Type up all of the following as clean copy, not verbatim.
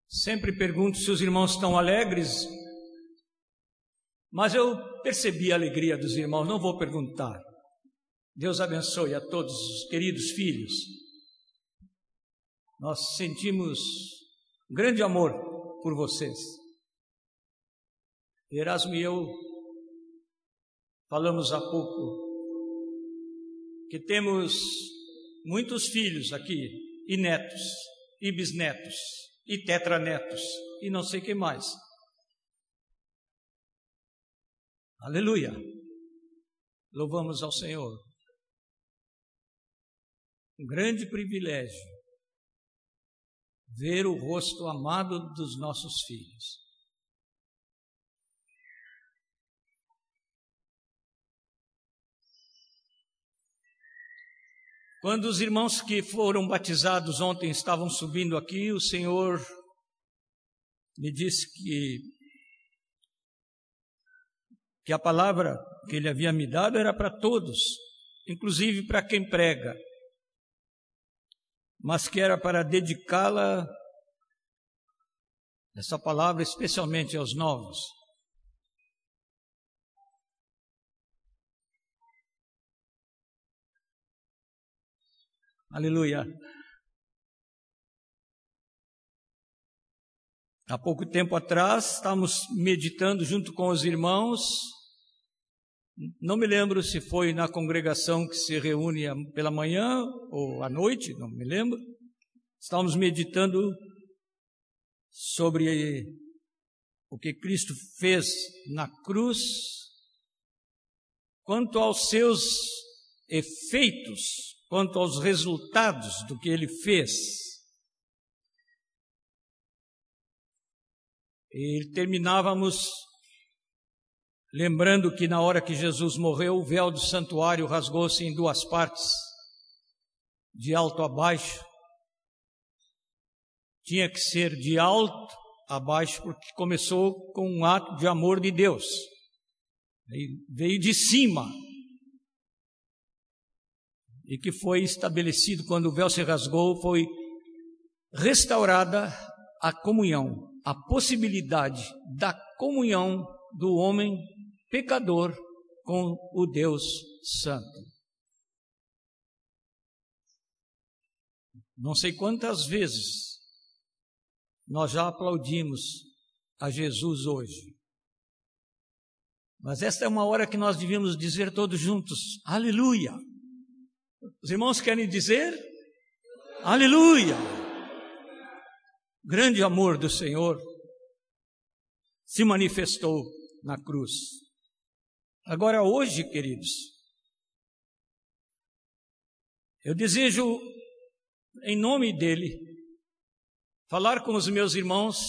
Sempre pergunto se os irmãos estão alegres, mas eu percebi a alegria dos irmãos, não vou perguntar. Deus abençoe a todos os queridos filhos. Nós sentimos grande amor por vocês. Erasmo e eu falamos há pouco que temos muitos filhos aqui, e netos, e bisnetos, e tetranetos, e não sei o que mais. Aleluia! Louvamos ao Senhor. Um grande privilégio ver o rosto amado dos nossos filhos. Quando os irmãos que foram batizados ontem estavam subindo aqui, o Senhor me disse que a palavra que Ele havia me dado era para todos, inclusive para quem prega, mas que era para dedicá-la, essa palavra, especialmente aos novos. Aleluia. Há pouco tempo atrás, estávamos meditando junto com os irmãos, não me lembro se foi na congregação que se reúne pela manhã ou à noite, não me lembro. Estávamos meditando sobre o que Cristo fez na cruz, quanto aos seus efeitos, quanto aos resultados do que Ele fez. E terminávamos lembrando que na hora que Jesus morreu, o véu do santuário rasgou-se em duas partes, de alto a baixo. Tinha que ser de alto a baixo, porque começou com um ato de amor de Deus. Veio de cima. E que foi estabelecido, quando o véu se rasgou, foi restaurada a comunhão, a possibilidade da comunhão do homem pecador com o Deus Santo. Não sei quantas vezes nós já aplaudimos a Jesus hoje, mas esta é uma hora que nós devíamos dizer todos juntos, aleluia! Os irmãos querem dizer? Aleluia! Grande amor do Senhor se manifestou na cruz. Agora hoje, queridos, eu desejo, em nome dele, falar com os meus irmãos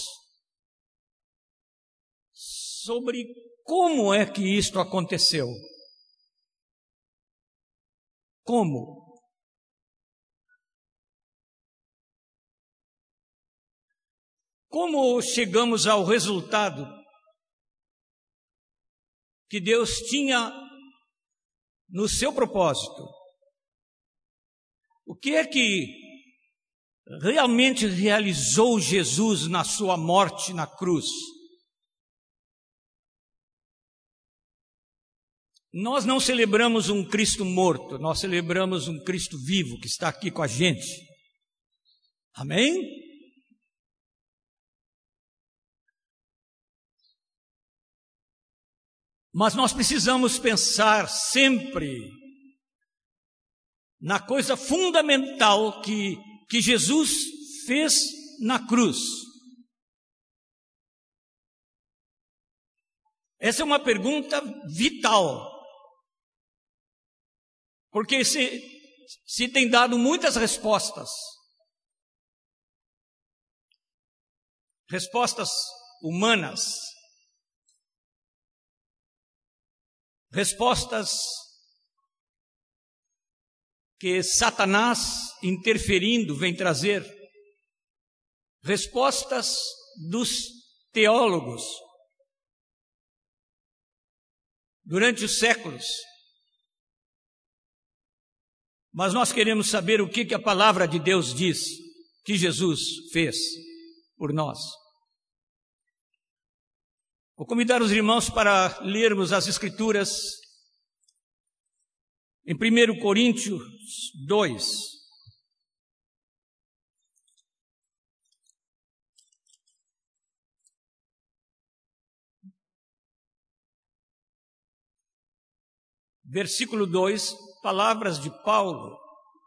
sobre como é que isto aconteceu. Como? Como chegamos ao resultado que Deus tinha no seu propósito? O que é que realmente realizou Jesus na sua morte na cruz? Nós não celebramos um Cristo morto, nós celebramos um Cristo vivo que está aqui com a gente. Amém? Mas nós precisamos pensar sempre na coisa fundamental que Jesus fez na cruz. Essa é uma pergunta vital. Porque se tem dado muitas respostas. Respostas humanas. Respostas que Satanás interferindo vem trazer. Respostas dos teólogos. Durante os séculos. Mas nós queremos saber o que a palavra de Deus diz que Jesus fez. por nós. Vou convidar os irmãos para lermos as Escrituras em 1 Coríntios 2. Versículo 2, palavras de Paulo,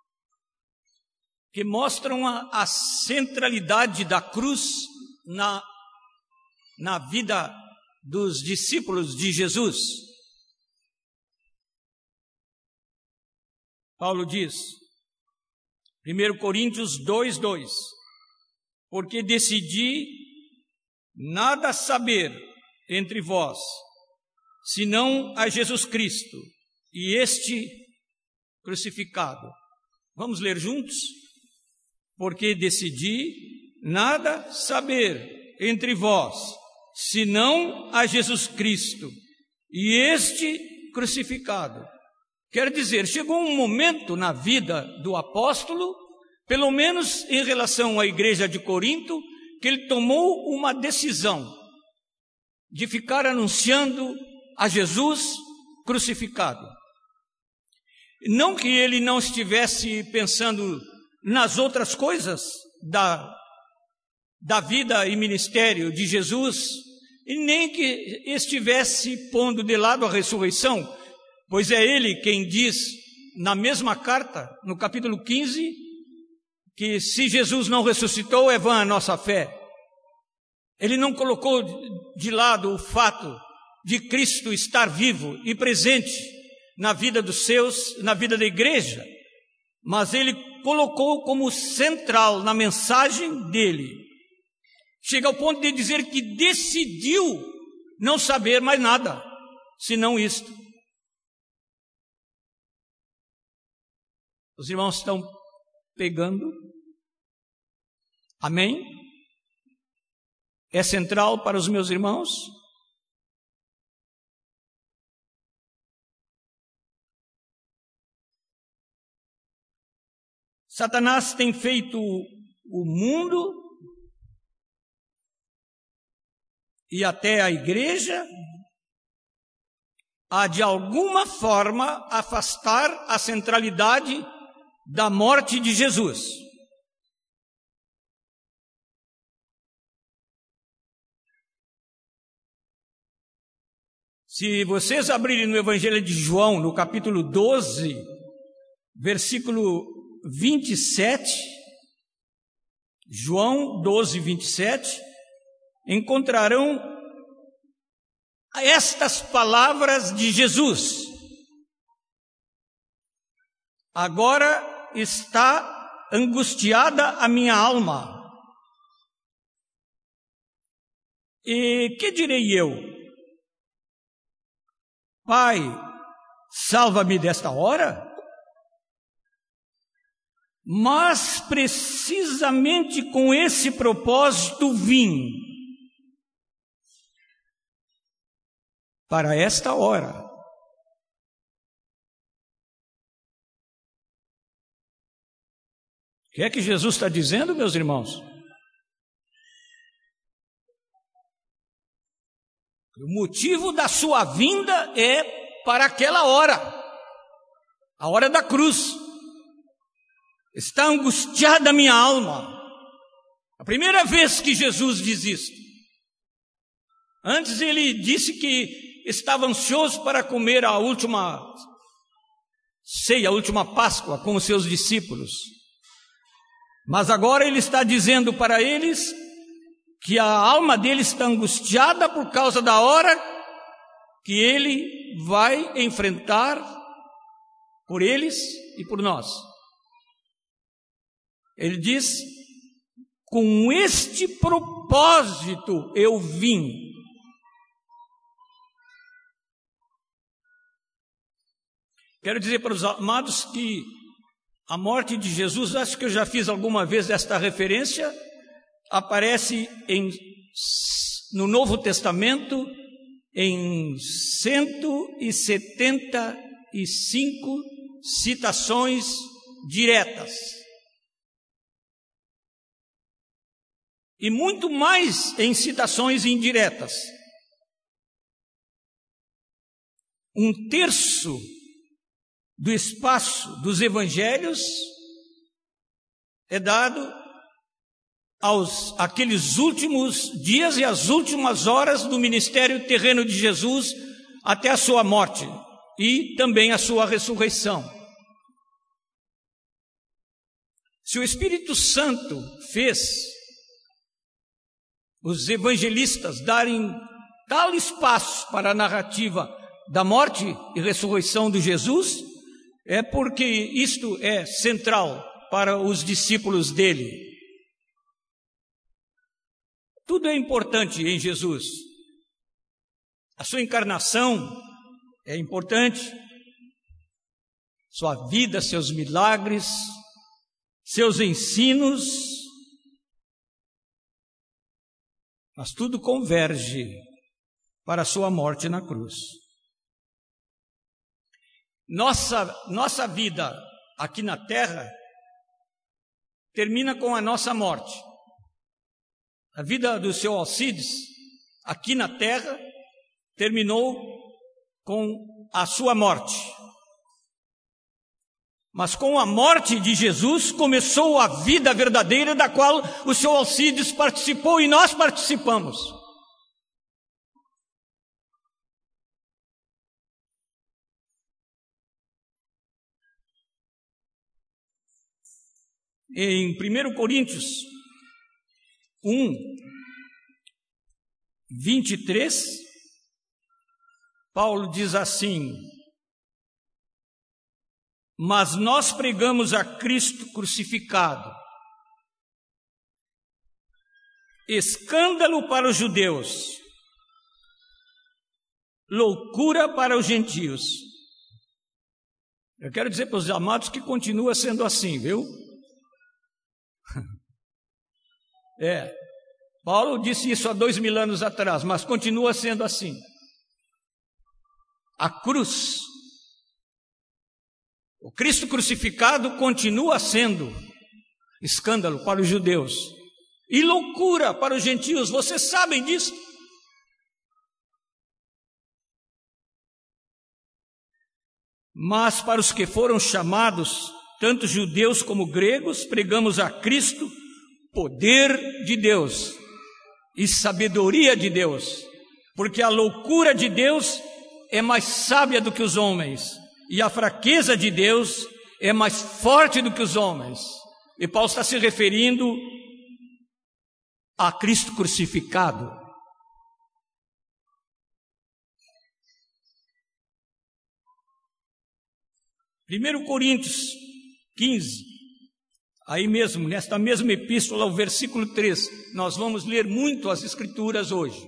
que mostram a centralidade da cruz na vida dos discípulos de Jesus. Paulo diz, 1 Coríntios 2:2, porque decidi nada saber entre vós, senão a Jesus Cristo e este crucificado. Vamos ler juntos? Porque decidi nada saber entre vós, senão a Jesus Cristo e este crucificado. Quer dizer, chegou um momento na vida do apóstolo, pelo menos em relação à igreja de Corinto, que ele tomou uma decisão de ficar anunciando a Jesus crucificado. Não que ele não estivesse pensando nas outras coisas da vida e ministério de Jesus, e nem que estivesse pondo de lado a ressurreição, pois é ele quem diz na mesma carta, no capítulo 15, que se Jesus não ressuscitou, é vã a nossa fé. Ele não colocou de lado o fato de Cristo estar vivo e presente na vida dos seus, na vida da igreja, mas ele colocou como central na mensagem dele. Chega ao ponto de dizer que decidiu não saber mais nada, senão isto. Os irmãos estão pegando? Amém? É central para os meus irmãos? Satanás tem feito o mundo e até a igreja a, de alguma forma, afastar a centralidade da morte de Jesus. Se vocês abrirem no Evangelho de João, no capítulo 12, versículo 27, João 12, 27, encontrarão estas palavras de Jesus. Agora está angustiada a minha alma. E que direi eu? Pai, salva-me desta hora? Mas precisamente com esse propósito vim, para esta hora. O que é que Jesus está dizendo, meus irmãos? O motivo da sua vinda é para aquela hora, a hora da cruz. Está angustiada a minha alma. A primeira vez que Jesus diz isto. Antes ele disse que estava ansioso para comer a última ceia, a última Páscoa com os seus discípulos. Mas agora ele está dizendo para eles que a alma dele está angustiada por causa da hora que ele vai enfrentar por eles e por nós. Ele diz, com este propósito eu vim. Quero dizer para os amados que a morte de Jesus, acho que eu já fiz alguma vez esta referência, aparece no Novo Testamento em 175 citações diretas. e muito mais em citações indiretas. 1/3 do espaço dos evangelhos é dado àqueles últimos dias e às últimas horas do ministério terreno de Jesus até a sua morte e também a sua ressurreição. Se o Espírito Santo fez os evangelistas darem tal espaço para a narrativa da morte e ressurreição de Jesus, é porque isto é central para os discípulos dele. Tudo é importante em Jesus. A sua encarnação é importante, sua vida, seus milagres, seus ensinos, mas tudo converge para a sua morte na cruz. Nossa vida aqui na terra termina com a nossa morte. A vida do seu Alcides aqui na terra terminou com a sua morte. Mas com a morte de Jesus começou a vida verdadeira da qual o seu Alcides participou e nós participamos. Em 1 Coríntios 1:23, Paulo diz assim: mas nós pregamos a Cristo crucificado, escândalo para os judeus, loucura para os gentios. Eu quero dizer para os amados que continua sendo assim, viu? Paulo disse isso há 2000 anos atrás, mas continua sendo assim. A cruz, o Cristo crucificado continua sendo escândalo para os judeus e loucura para os gentios. Vocês sabem disso? Mas para os que foram chamados, tanto judeus como gregos, pregamos a Cristo, poder de Deus e sabedoria de Deus, porque a loucura de Deus é mais sábia do que os homens, e a fraqueza de Deus é mais forte do que os homens. E Paulo está se referindo a Cristo crucificado. Primeiro Coríntios 15, aí mesmo, nesta mesma epístola, o versículo 3, nós vamos ler muito as Escrituras hoje.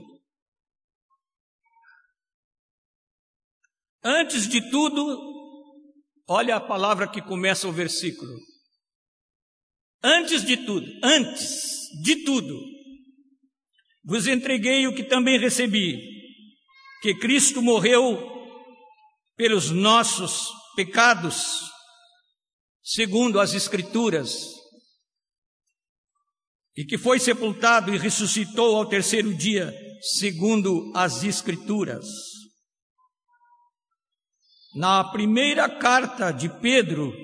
Antes de tudo, olha a palavra que começa o versículo. Antes de tudo, vos entreguei o que também recebi, que Cristo morreu pelos nossos pecados, segundo as Escrituras, e que foi sepultado e ressuscitou ao 3º dia, segundo as Escrituras. Na primeira carta de Pedro,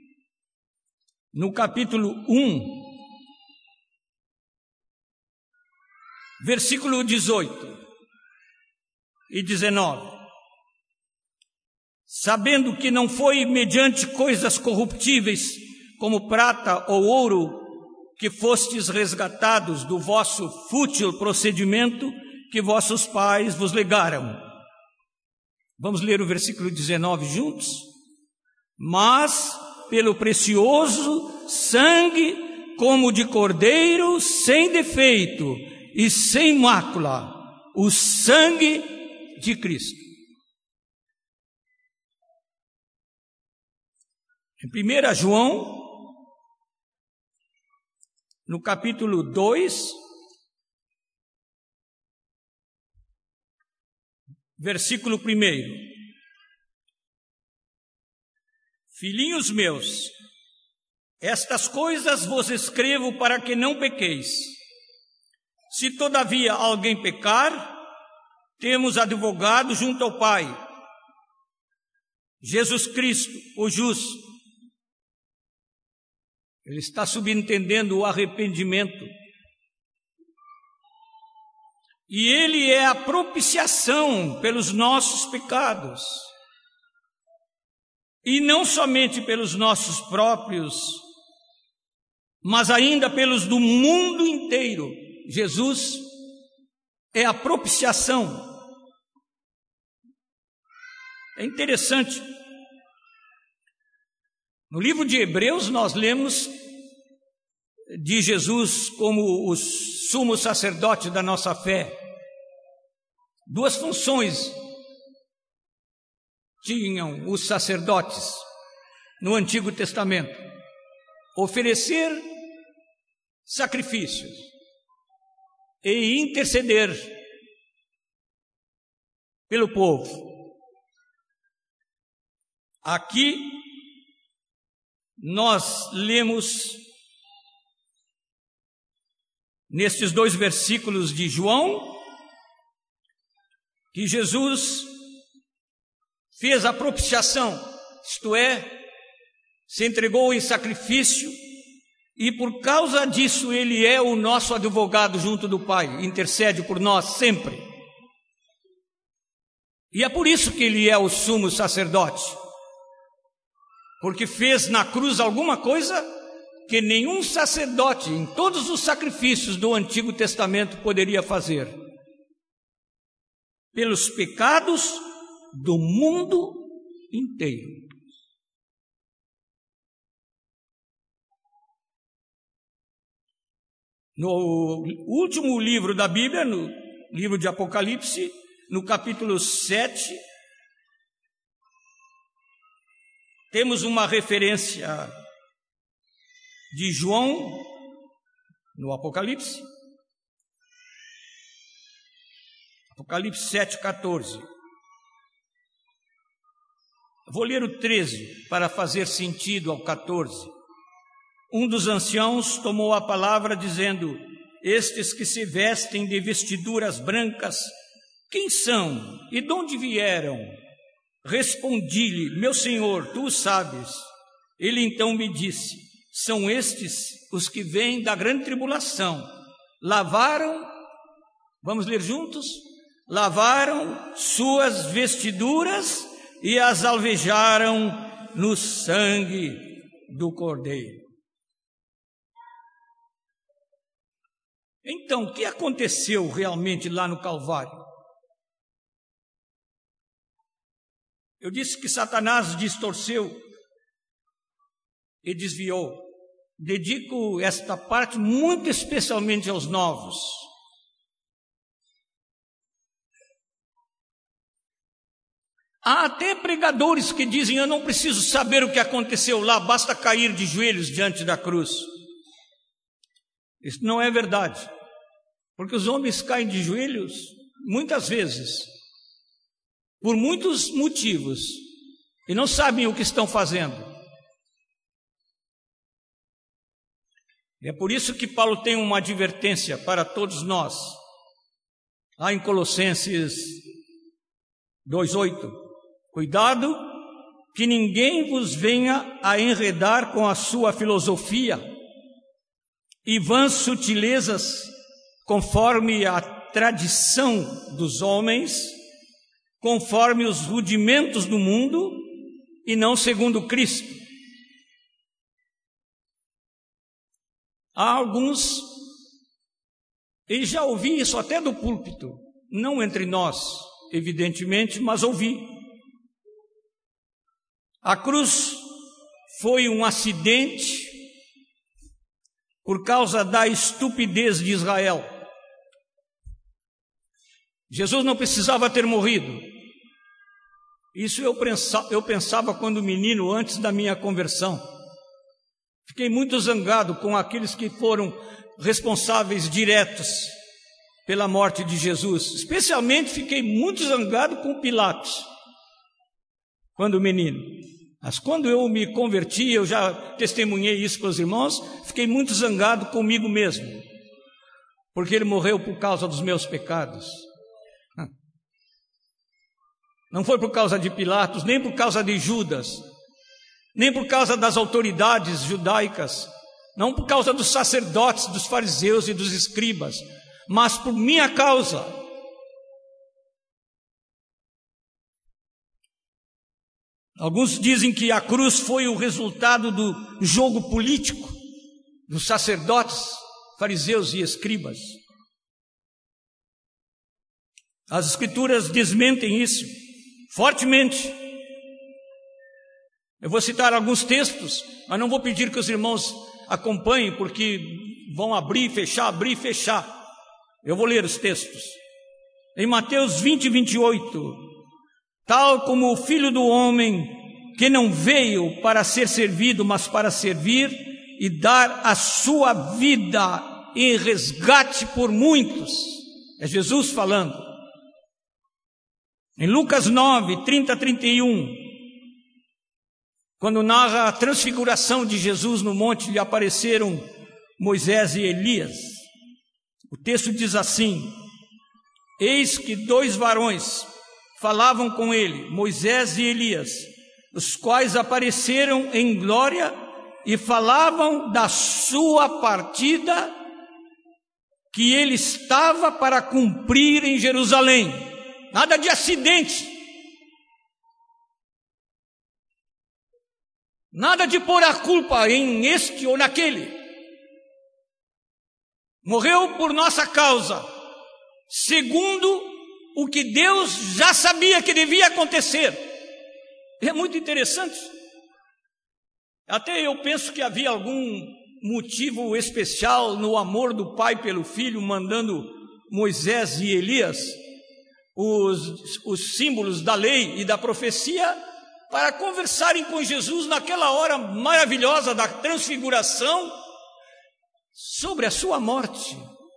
no capítulo 1, versículo 18 e 19, sabendo que não foi mediante coisas corruptíveis, como prata ou ouro, que fostes resgatados do vosso fútil procedimento que vossos pais vos legaram. Vamos ler o versículo 19 juntos? Mas pelo precioso sangue, como de cordeiro, sem defeito e sem mácula, o sangue de Cristo. Em 1 João, no capítulo 2, versículo 1. Filhinhos meus, estas coisas vos escrevo para que não pequeis. Se todavia alguém pecar, temos advogado junto ao Pai, Jesus Cristo, o justo. Ele está subentendendo o arrependimento. E Ele é a propiciação pelos nossos pecados. E não somente pelos nossos próprios, mas ainda pelos do mundo inteiro. Jesus é a propiciação. É interessante. No livro de Hebreus nós lemos de Jesus como o sumo sacerdote da nossa fé. Duas funções tinham os sacerdotes no Antigo Testamento: oferecer sacrifícios e interceder pelo povo. Aqui nós lemos nestes 2 versículos de João que Jesus fez a propiciação, isto é, se entregou em sacrifício, e por causa disso Ele é o nosso advogado junto do Pai, intercede por nós sempre. E é por isso que Ele é o sumo sacerdote, porque fez na cruz alguma coisa que nenhum sacerdote em todos os sacrifícios do Antigo Testamento poderia fazer. Pelos pecados do mundo inteiro. No último livro da Bíblia, no livro de Apocalipse, no capítulo 7, temos uma referência de João no Apocalipse. Apocalipse 7,14. Vou ler o 13 para fazer sentido ao 14. Um dos anciãos tomou a palavra dizendo: estes que se vestem de vestiduras brancas, quem são e de onde vieram? Respondi-lhe: meu senhor, tu o sabes. Ele então me disse: são estes os que vêm da grande tribulação. Lavaram, vamos ler juntos? Lavaram suas vestiduras e as alvejaram no sangue do Cordeiro. Então, o que aconteceu realmente lá no Calvário? Eu disse que Satanás distorceu e desviou. Dedico esta parte muito especialmente aos novos. Há até pregadores que dizem: eu não preciso saber o que aconteceu lá, basta cair de joelhos diante da cruz. Isso não é verdade, porque os homens caem de joelhos muitas vezes, por muitos motivos, e não sabem o que estão fazendo. É por isso que Paulo tem uma advertência para todos nós, lá em Colossenses 2,8. Cuidado que ninguém vos venha a enredar com a sua filosofia e vãs sutilezas, conforme a tradição dos homens, conforme os rudimentos do mundo, e não segundo Cristo. Há alguns, e já ouvi isso até do púlpito, não entre nós, evidentemente, mas ouvi. A cruz foi um acidente por causa da estupidez de Israel. Jesus não precisava ter morrido. Isso eu pensava quando menino, antes da minha conversão. Fiquei muito zangado com aqueles que foram responsáveis diretos pela morte de Jesus. Especialmente fiquei muito zangado com Pilatos, quando menino. Mas quando eu me converti, eu já testemunhei isso para os irmãos, fiquei muito zangado comigo mesmo. porque ele morreu por causa dos meus pecados. Não foi por causa de Pilatos, nem por causa de Judas, nem por causa das autoridades judaicas, não por causa dos sacerdotes, dos fariseus e dos escribas, mas por minha causa. Alguns dizem que a cruz foi o resultado do jogo político dos sacerdotes, fariseus e escribas. As Escrituras desmentem isso fortemente. Eu vou citar alguns textos, mas não vou pedir que os irmãos acompanhem, porque vão abrir e fechar. Eu vou ler os textos. Em Mateus 20, 28, tal como o Filho do Homem, que não veio para ser servido, mas para servir e dar a sua vida em resgate por muitos. É Jesus falando. Em Lucas 9, 30 a 31, quando narra a transfiguração de Jesus no monte, lhe apareceram Moisés e Elias. O texto diz assim: eis que 2 varões falavam com ele, Moisés e Elias, os quais apareceram em glória e falavam da sua partida, que ele estava para cumprir em Jerusalém. Nada de acidente, nada de pôr a culpa em este ou naquele. Morreu por nossa causa, segundo o que Deus já sabia que devia acontecer. É muito interessante. Até eu penso que havia algum motivo especial no amor do pai pelo filho, mandando Moisés e Elias, os símbolos da lei e da profecia, para conversarem com Jesus naquela hora maravilhosa da transfiguração, sobre a sua morte,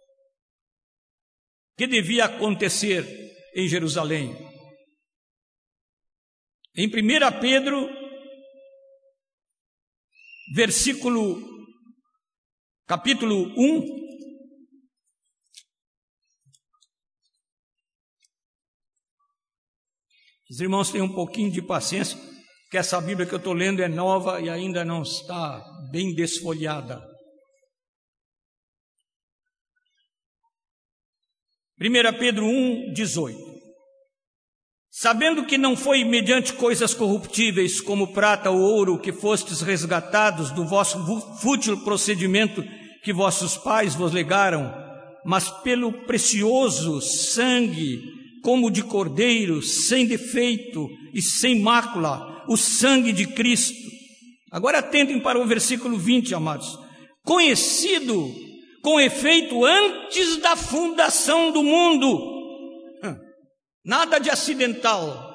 que devia acontecer em Jerusalém. Em 1 Pedro, capítulo 1, os irmãos tenham um pouquinho de paciência, que essa Bíblia que eu estou lendo é nova e ainda não está bem desfolhada. 1 Pedro 1, 18. Sabendo que não foi mediante coisas corruptíveis, como prata ou ouro, que fostes resgatados do vosso fútil procedimento que vossos pais vos legaram, mas pelo precioso sangue, como de cordeiro, sem defeito e sem mácula, o sangue de Cristo. Agora atentem para o versículo 20, amados. Conhecido com efeito antes da fundação do mundo, nada de acidental,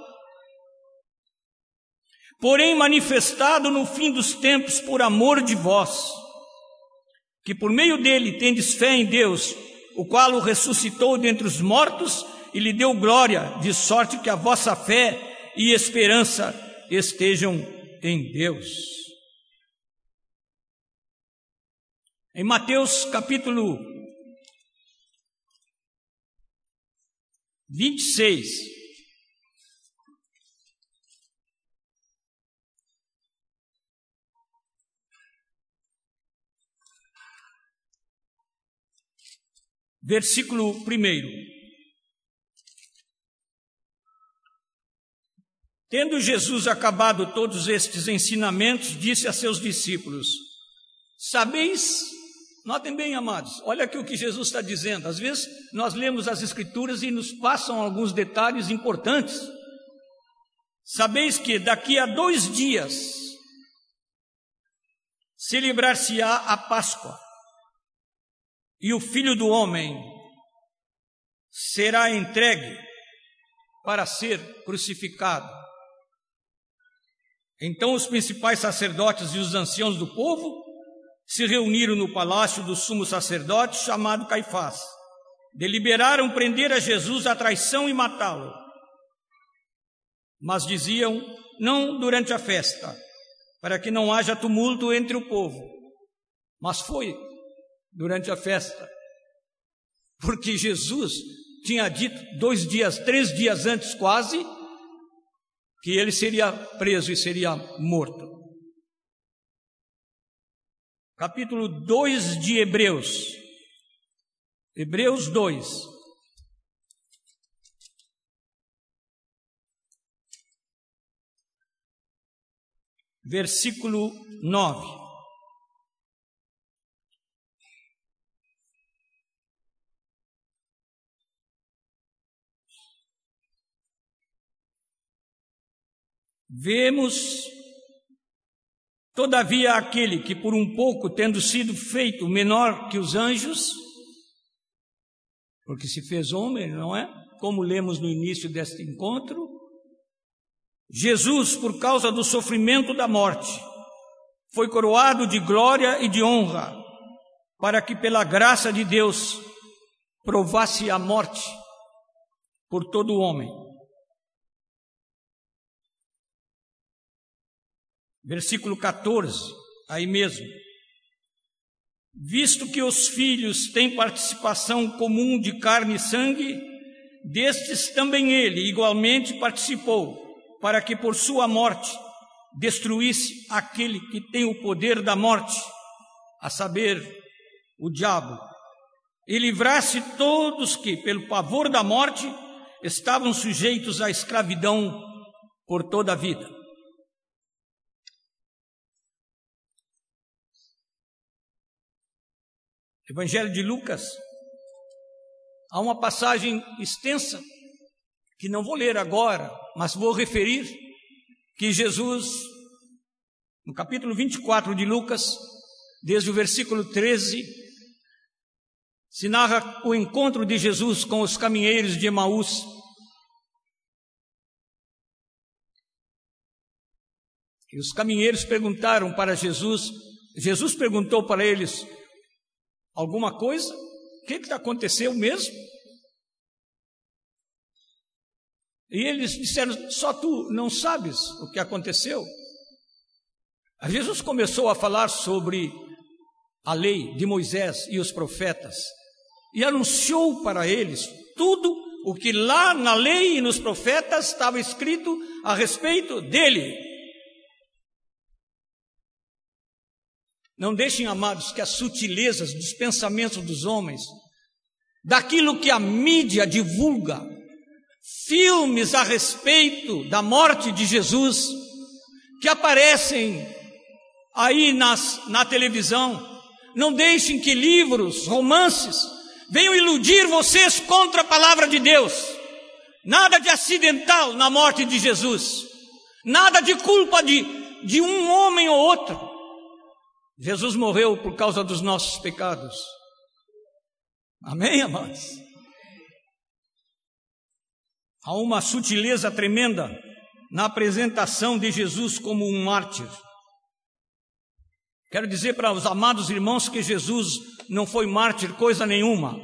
porém manifestado no fim dos tempos por amor de vós, que por meio dele tendes fé em Deus, o qual o ressuscitou dentre os mortos e lhe deu glória, de sorte que a vossa fé e esperança estejam em Deus. Em Mateus capítulo 26, versículo 1. Tendo Jesus acabado todos estes ensinamentos, disse a seus discípulos: sabeis, notem bem, amados, olha aqui o que Jesus está dizendo. Às vezes nós lemos as Escrituras e nos passam alguns detalhes importantes. Sabeis que daqui a 2 dias celebrar-se-á a Páscoa, e o Filho do Homem será entregue para ser crucificado. Então os principais sacerdotes e os anciãos do povo se reuniram no palácio do sumo sacerdote, chamado Caifás. Deliberaram prender a Jesus à traição e matá-lo. Mas diziam: não durante a festa, para que não haja tumulto entre o povo. Mas foi durante a festa. porque Jesus tinha dito 3 dias antes quase, que ele seria preso e seria morto. Capítulo 2 de Hebreus. Hebreus 2. Versículo 9. Vemos, todavia, aquele que por um pouco, tendo sido feito menor que os anjos, porque se fez homem, não é? Como lemos no início deste encontro, Jesus, por causa do sofrimento da morte, foi coroado de glória e de honra, para que pela graça de Deus provasse a morte por todo o homem. Versículo 14, aí mesmo. Visto que os filhos têm participação comum de carne e sangue, destes também ele igualmente participou, para que por sua morte destruísse aquele que tem o poder da morte, a saber, o diabo, e livrasse todos que, pelo pavor da morte, estavam sujeitos à escravidão por toda a vida. Evangelho de Lucas, há uma passagem extensa, que não vou ler agora, mas vou referir, que Jesus, no capítulo 24 de Lucas, desde o versículo 13, se narra o encontro de Jesus com os caminheiros de Emaús. E os caminheiros perguntaram para Jesus, Jesus perguntou para eles: alguma coisa? O que aconteceu mesmo? E eles disseram: só tu não sabes o que aconteceu? Jesus começou a falar sobre a lei de Moisés e os profetas e anunciou para eles tudo o que lá na lei e nos profetas estava escrito a respeito dele. Não deixem, amados, que as sutilezas dos pensamentos dos homens, daquilo que a mídia divulga, filmes a respeito da morte de Jesus, que aparecem aí na televisão, não deixem que livros, romances, venham iludir vocês contra a palavra de Deus. Nada de acidental na morte de Jesus, nada de culpa de um homem ou outro. Jesus morreu por causa dos nossos pecados. Amém, amados? Há uma sutileza tremenda na apresentação de Jesus como um mártir. Quero dizer para os amados irmãos que Jesus não foi mártir coisa nenhuma.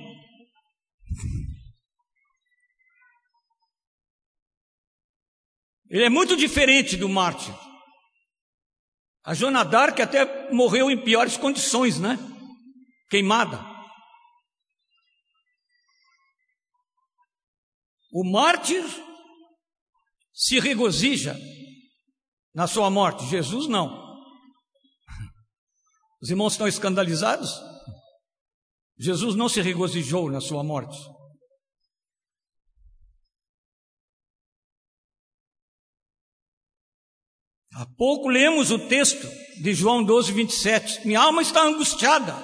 Ele é muito diferente do mártir. A Joana d'Arc até morreu em piores condições, né? Queimada. O mártir se regozija na sua morte, Jesus não. Os irmãos estão escandalizados? Jesus não se regozijou na sua morte. Há pouco lemos o texto de João 12, 27. Minha alma está angustiada.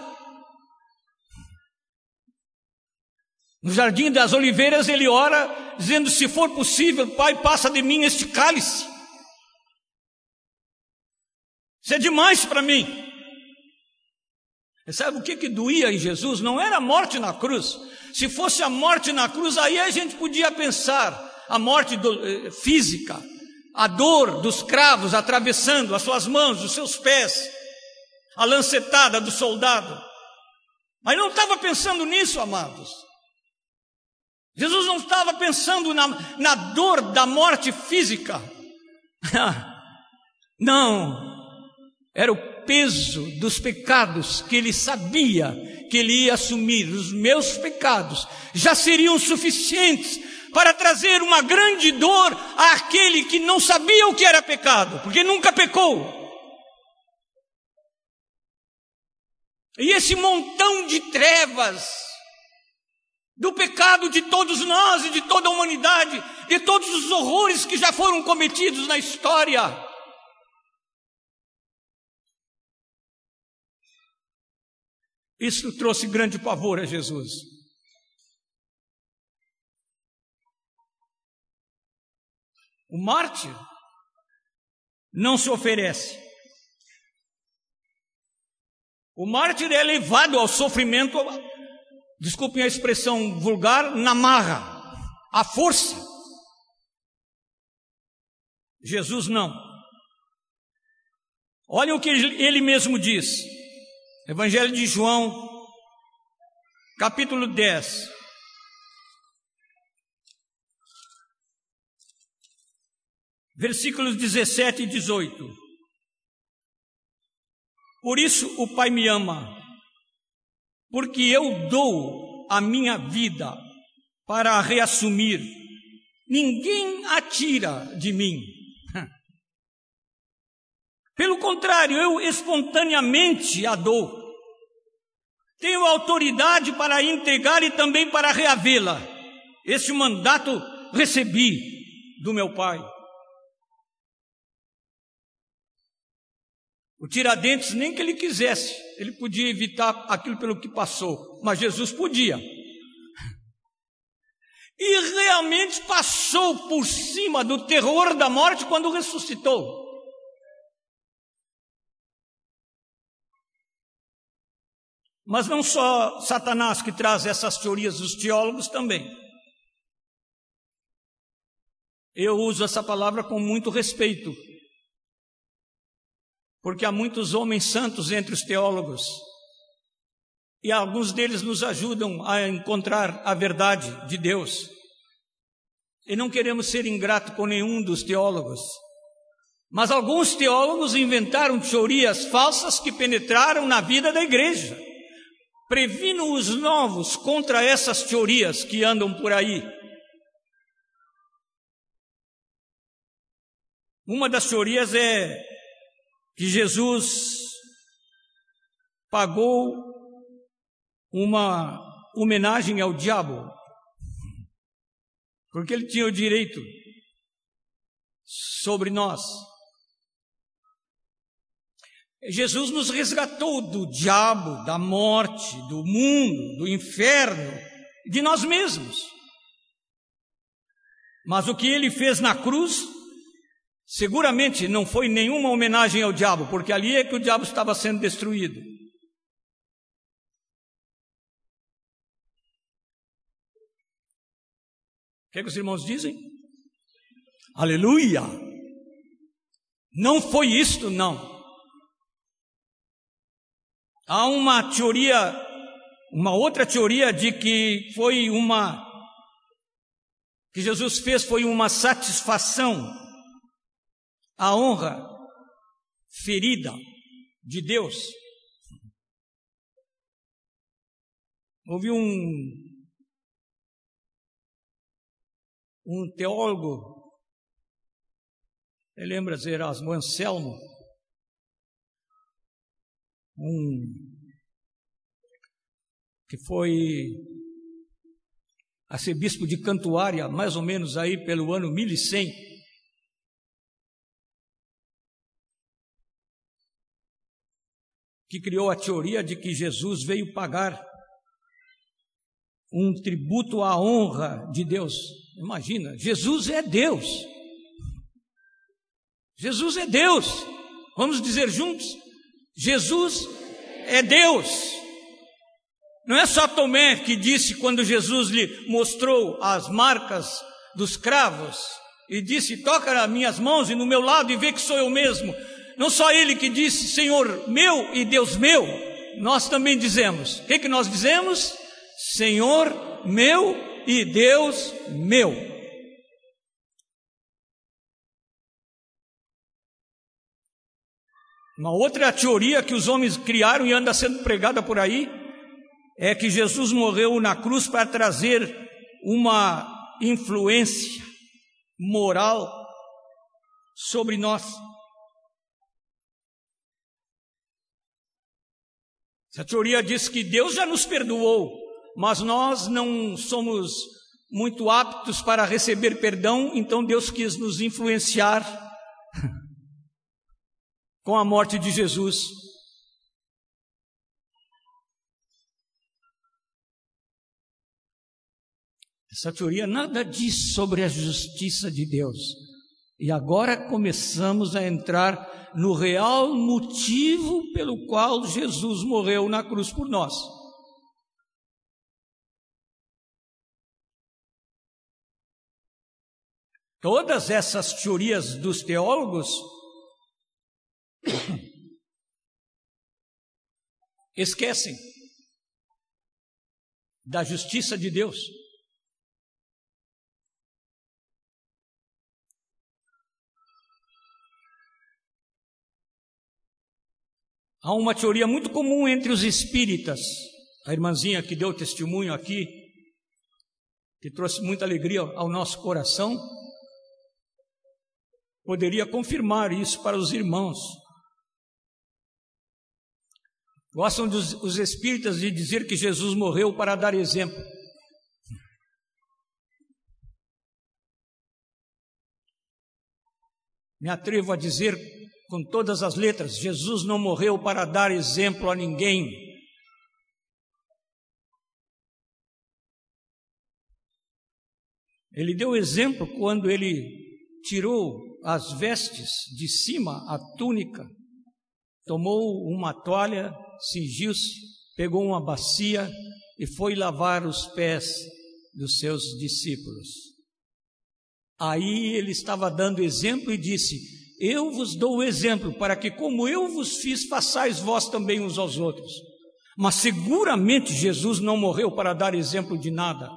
No jardim das oliveiras ele ora, dizendo: se for possível, Pai, passa de mim este cálice. Isso é demais para mim. E sabe o que doía em Jesus? Não era a morte na cruz. Se fosse a morte na cruz, aí a gente podia pensar a morte física, a dor dos cravos atravessando as suas mãos, os seus pés, a lancetada do soldado. Mas não estava pensando nisso, amados. Jesus não estava pensando na dor da morte física. Não, era o peso dos pecados que ele sabia que ele ia assumir, os meus pecados, já seriam suficientes para trazer uma grande dor àquele que não sabia o que era pecado, porque nunca pecou. E esse montão de trevas do pecado de todos nós e de toda a humanidade, de todos os horrores que já foram cometidos na história, isso trouxe grande pavor a Jesus. O mártir não se oferece. O mártir é levado ao sofrimento, desculpem a expressão vulgar, na marra, à força. Jesus não. Olha o que ele mesmo diz. Evangelho de João, capítulo 10. Versículos 17 e 18. Por isso o Pai me ama, porque eu dou a minha vida para a reassumir. Ninguém a tira de mim. Pelo contrário, eu espontaneamente a dou. Tenho autoridade para entregar e também para reavê-la. Esse mandato recebi do meu Pai. O Tiradentes, nem que ele quisesse, ele podia evitar aquilo pelo que passou, mas Jesus podia. E realmente passou por cima do terror da morte quando ressuscitou. Mas não só Satanás que traz essas teorias, os teólogos também. Eu uso essa palavra com muito respeito, porque há muitos homens santos entre os teólogos, e alguns deles nos ajudam a encontrar a verdade de Deus. E não queremos ser ingratos com nenhum dos teólogos, mas alguns teólogos inventaram teorias falsas que penetraram na vida da igreja. Previno os novos contra essas teorias que andam por aí. Uma das teorias é que Jesus pagou uma homenagem ao diabo, porque ele tinha o direito sobre nós. Jesus nos resgatou do diabo, da morte, do mundo, do inferno, de nós mesmos. Mas o que ele fez na cruz, seguramente não foi nenhuma homenagem ao diabo, porque ali é que o diabo estava sendo destruído. O que é que os irmãos dizem? Aleluia! Não foi isto, não. Há uma teoria, uma outra teoria de que que Jesus fez foi uma satisfação à honra ferida de Deus. Houve um teólogo, lembra-se, Erasmo Anselmo, que foi arcebispo de Cantuária, mais ou menos aí pelo ano 1100, que criou a teoria de que Jesus veio pagar um tributo à honra de Deus. Imagina, Jesus é Deus. Jesus é Deus. Vamos dizer juntos? Jesus é Deus. Não é só Tomé que disse quando Jesus lhe mostrou as marcas dos cravos e disse: toca nas minhas mãos e no meu lado e vê que sou eu mesmo. Não só ele que disse: Senhor meu e Deus meu. Nós também dizemos. O que nós dizemos? Senhor meu e Deus meu. Uma outra teoria que os homens criaram e anda sendo pregada por aí é que Jesus morreu na cruz para trazer uma influência moral sobre nós. Essa teoria diz que Deus já nos perdoou, mas nós não somos muito aptos para receber perdão, então Deus quis nos influenciar com a morte de Jesus. Essa teoria nada diz sobre a justiça de Deus. E agora começamos a entrar no real motivo pelo qual Jesus morreu na cruz por nós. Todas essas teorias dos teólogos esquecem da justiça de Deus. Há uma teoria muito comum entre os espíritas. A irmãzinha que deu testemunho aqui, que trouxe muita alegria ao nosso coração, poderia confirmar isso para os irmãos. Gostam os espíritas de dizer que Jesus morreu para dar exemplo. Me atrevo a dizer com todas as letras, Jesus não morreu para dar exemplo a ninguém. Ele deu exemplo quando ele tirou as vestes de cima, a túnica, tomou uma toalha, cingiu-se, pegou uma bacia e foi lavar os pés dos seus discípulos. Aí ele estava dando exemplo e disse: eu vos dou o exemplo para que, como eu vos fiz, façais vós também uns aos outros. Mas seguramente Jesus não morreu para dar exemplo de nada.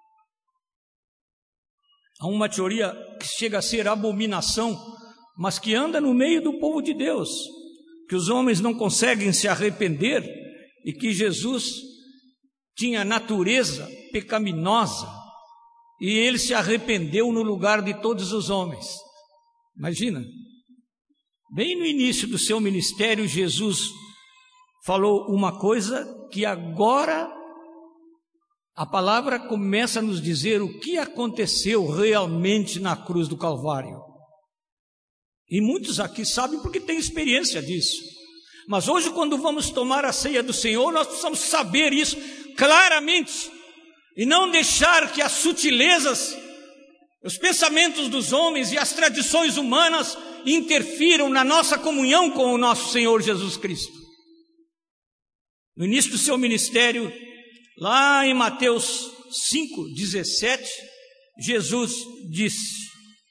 Há uma teoria que chega a ser abominação, mas que anda no meio do povo de Deus, que os homens não conseguem se arrepender e que Jesus tinha natureza pecaminosa e ele se arrependeu no lugar de todos os homens. Imagina, bem no início do seu ministério, Jesus falou uma coisa que agora a palavra começa a nos dizer o que aconteceu realmente na cruz do Calvário. E muitos aqui sabem porque têm experiência disso. Mas hoje, quando vamos tomar a ceia do Senhor, nós precisamos saber isso claramente e não deixar que as sutilezas, os pensamentos dos homens e as tradições humanas interfiram na nossa comunhão com o nosso Senhor Jesus Cristo. No início do seu ministério, lá em Mateus 5:17, Jesus disse: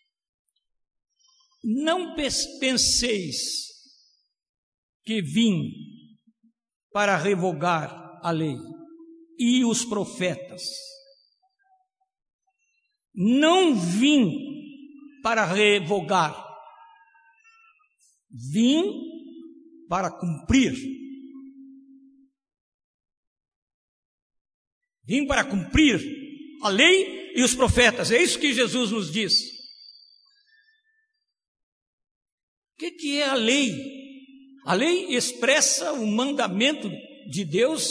não penseis que vim para revogar a lei e os profetas. Não vim para revogar, vim para cumprir. Vim para cumprir a lei e os profetas. É isso que Jesus nos diz. O que é a lei? A lei expressa o mandamento de Deus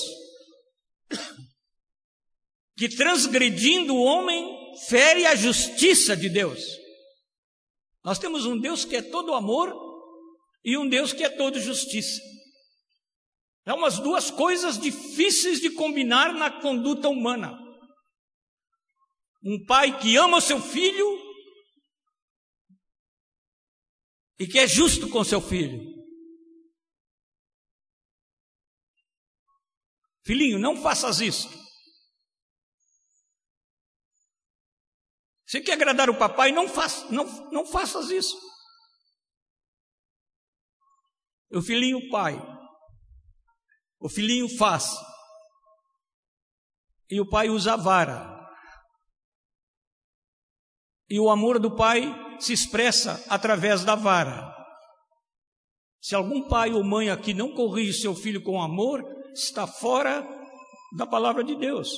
que, transgredindo o homem, fere a justiça de Deus. Nós temos um Deus que é todo amor e um Deus que é todo justiça. É umas duas coisas difíceis de combinar na conduta humana. Um pai que ama o seu filho e que é justo com seu filho. Filhinho, não faças isso. Você quer agradar o papai? Não faças isso. O filhinho pai. O filhinho faz. E o pai usa a vara. E o amor do pai se expressa através da vara. Se algum pai ou mãe aqui não corrige seu filho com amor, está fora da palavra de Deus.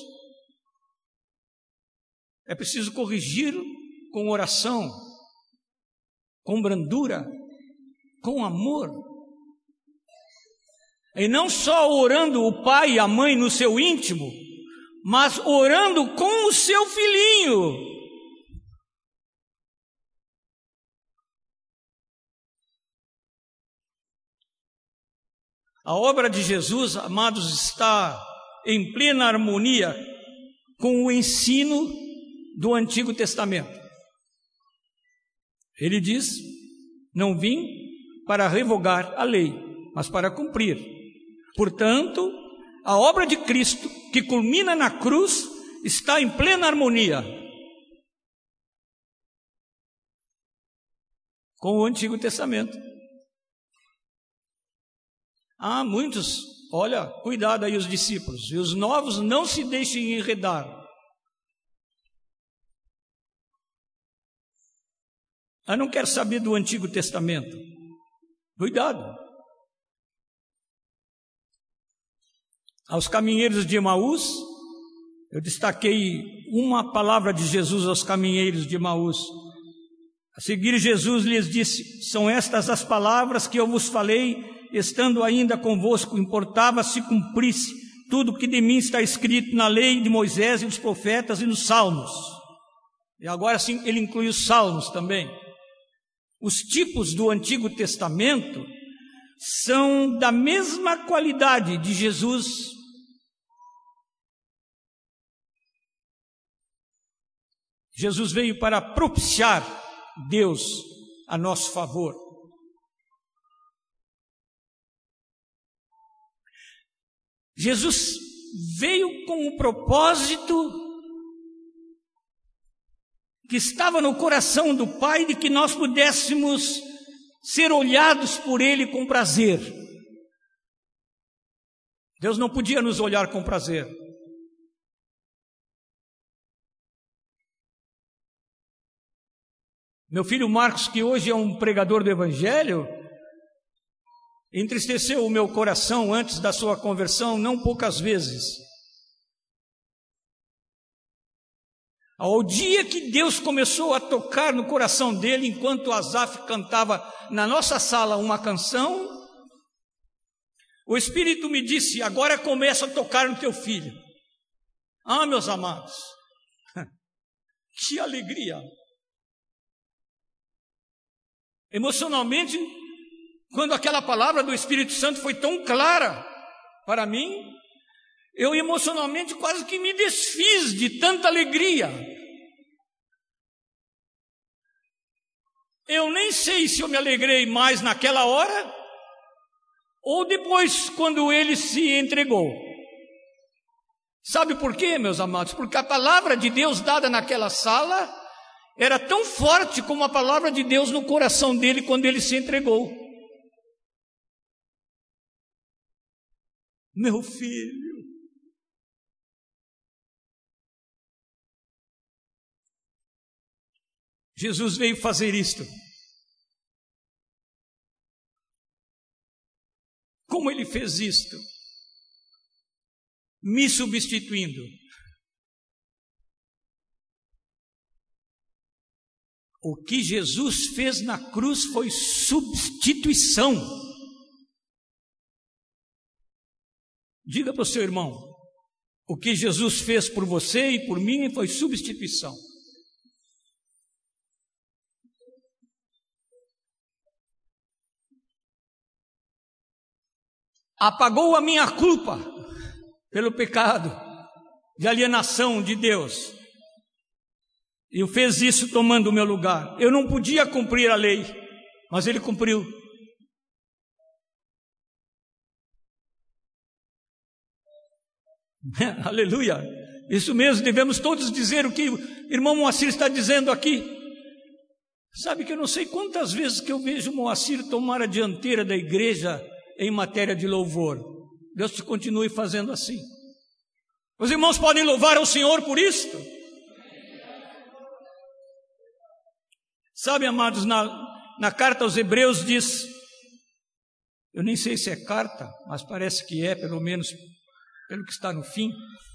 É preciso corrigir com oração, com brandura, com amor. E não só orando o pai e a mãe no seu íntimo, mas orando com o seu filhinho. A obra de Jesus, amados, está em plena harmonia com o ensino do Antigo Testamento. Ele diz: não vim para revogar a lei, mas para cumprir. Portanto, a obra de Cristo, que culmina na cruz, está em plena harmonia com o Antigo Testamento. Há muitos, olha, cuidado aí os discípulos, e os novos não se deixem enredar. Eu não quero saber do Antigo Testamento. Cuidado. Aos caminheiros de Emaús, eu destaquei uma palavra de Jesus aos caminheiros de Emaús. A seguir, Jesus lhes disse: são estas as palavras que eu vos falei, estando ainda convosco. Importava se cumprisse tudo que de mim está escrito na lei de Moisés e dos profetas e nos salmos. E agora sim, ele inclui os salmos também. Os tipos do Antigo Testamento são da mesma qualidade de Jesus. Jesus veio para propiciar Deus a nosso favor. Jesus veio com o propósito que estava no coração do Pai, de que nós pudéssemos ser olhados por Ele com prazer. Deus não podia nos olhar com prazer. Meu filho Marcos, que hoje é um pregador do Evangelho, entristeceu o meu coração antes da sua conversão não poucas vezes. Ao dia que Deus começou a tocar no coração dele, enquanto Asaf cantava na nossa sala uma canção, o Espírito me disse: agora começa a tocar no teu filho. Ah, meus amados, que alegria! Emocionalmente, quando aquela palavra do Espírito Santo foi tão clara para mim, eu emocionalmente quase que me desfiz de tanta alegria. Eu nem sei se eu me alegrei mais naquela hora ou depois, quando ele se entregou. Sabe por quê, meus amados? Porque a palavra de Deus dada naquela sala era tão forte como a palavra de Deus no coração dele quando ele se entregou. Meu filho, Jesus veio fazer isto. Como ele fez isto? Me substituindo. O que Jesus fez na cruz foi substituição. Diga para o seu irmão: o que Jesus fez por você e por mim foi substituição. Apagou a minha culpa pelo pecado de alienação de Deus. E fez isso tomando o meu lugar. Eu não podia cumprir a lei, mas ele cumpriu. Aleluia. Isso mesmo, devemos todos dizer o que o irmão Moacir está dizendo aqui. Sabe que eu não sei quantas vezes que eu vejo o Moacir tomar a dianteira da igreja em matéria de louvor. Deus te continue fazendo assim. Os irmãos podem louvar ao Senhor por isto. Sabe, amados, na carta aos Hebreus diz eu nem sei se é carta, mas parece que é, pelo menos pelo que está no fim.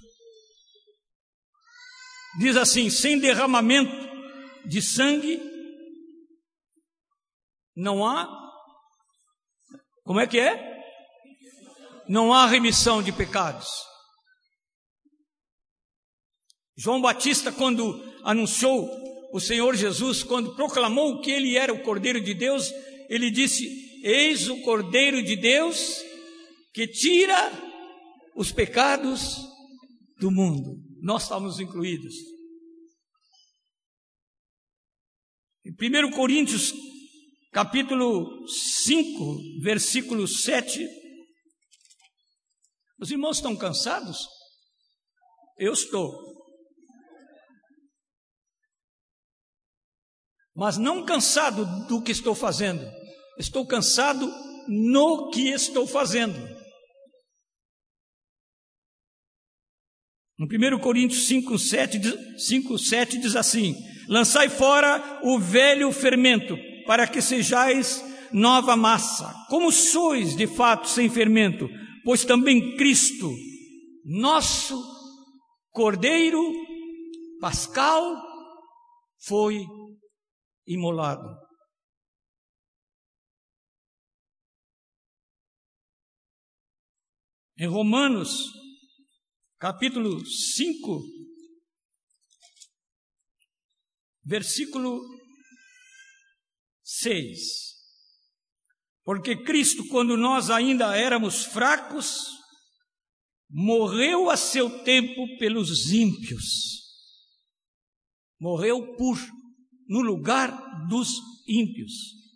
Diz assim: sem derramamento de sangue não há, como é que é? Não há remissão de pecados. João Batista, quando anunciou o Senhor Jesus, quando proclamou que ele era o Cordeiro de Deus, ele disse: eis o Cordeiro de Deus que tira os pecados do mundo. Nós estamos incluídos. Em 1 Coríntios, capítulo 5, versículo 7. Os irmãos estão cansados? Eu estou. Mas não cansado do que estou fazendo. Estou cansado no que estou fazendo. No 1 Coríntios 5:7 diz assim: lançai fora o velho fermento, para que sejais nova massa, como sois de fato sem fermento, pois também Cristo, nosso Cordeiro Pascal, foi imolado. Em Romanos, capítulo 5, versículo 6. Porque Cristo, quando nós ainda éramos fracos, morreu a seu tempo pelos ímpios. Morreu no lugar dos ímpios.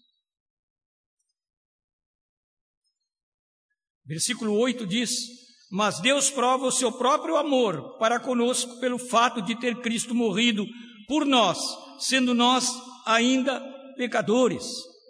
Versículo 8 diz: mas Deus prova o seu próprio amor para conosco pelo fato de ter Cristo morrido por nós, sendo nós ainda pecadores.